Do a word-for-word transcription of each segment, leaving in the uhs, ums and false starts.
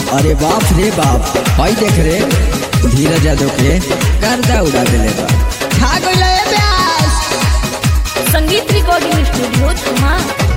अरे बाप रे बाप, भाई देख रे धीरज यादव के गर्दा उड़ा दिले बा। खा गइले प्यास। संगीत रिकॉर्डिंग स्टूडियो धमा।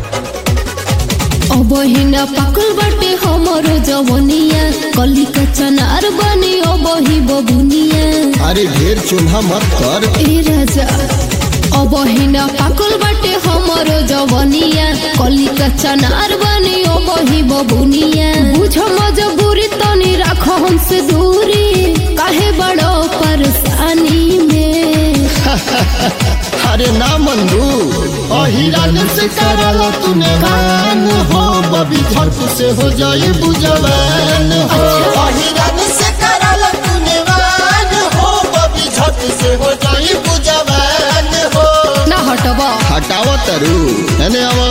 अब हिना पाकल बाटे हमरो जवनिया, कली का चनार बनी अब ही बबुनिया। अरे ढेर चूल्हा मत कर ए राजा, अब हिना पाकल बाटे हमरो जवनिया, कली का चनार बनी अब ही बबुनिया। बुझ मजबूरी तनी राख हमसे दूरी, काहे बड़ो परेशानी में। अरे ना मंदू अहिरान से कराला तूने मान हो, बबी झट से हो जाए बुझवान हो। अहिरान से कराला तूने मान हो, बबी झट से हो जाए बुझवान हो। ना हटवा हटावा तरू एने आवा।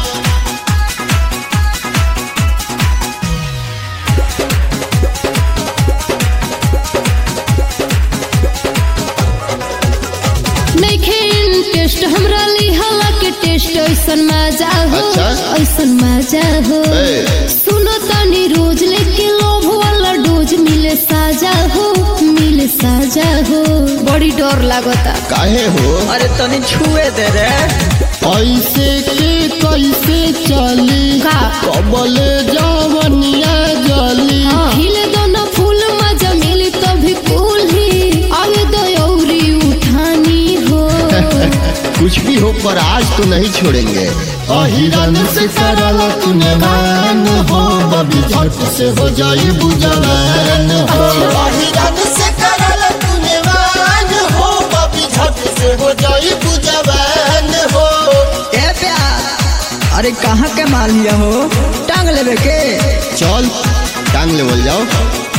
टेस्ट हमरा लिहाला के टेस्ट ऐसन मजा हो। अच्छा? ऐसन मजा हो। सुनो तनी रोज लेके लोभ वाला डोज मिले साजा हो, मिले साजा हो। बड़ी डर लागता। काहे हो? अरे तनी छुए दे रे। ऐसे के कैसे चली का? कबले जवनिया जली। खिले दो ना फूल मजा मिली तभी कुल्ही, आगे दो औरी उठानी हो। कुछ भी हो पर आज तो नहीं छोड़ेंगे। अहिरान से कराला तूने मान हो, बबी झट से हो जाए बुझवान हो। अहिरान से कराला तूने मान हो, बबी झट से हो जाए बुझवान हो। ए प्यास, अरे कहाँ के माल लिया हो? टांग लेवे के? चल टांग ले बोल जाओ।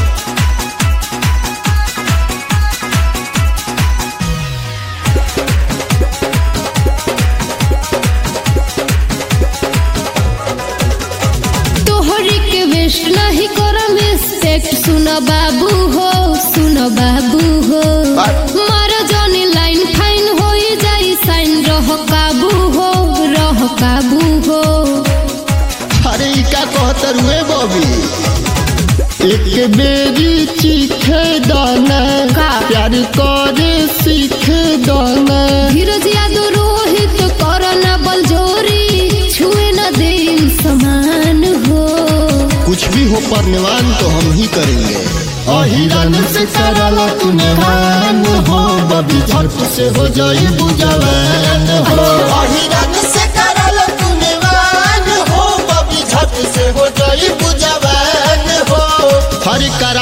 वेस्ट नहीं करम एक्सपेक्ट, सुनो बाबू हो, सुनो बाबू हो। मारा जानी लाइन फाइन हो जाई साइन, रह काबू हो, रह काबू हो। अरे का कहतर हुए बबी, एक बेरी चीखे दाना का? प्यार करे सीखे दाना। धीरज यादव रोहित करना बल जोरी, छुए न दे समान हो। कुछ भी हो पर निवान तो हम ही करेंगे। अहिरान से कराला तूने मान हो, बबी झट से हो जाए बुझवान हो। अहिरान से कराला तूने मान हो, बबी झट से हो जाए बुझवान हो। हर का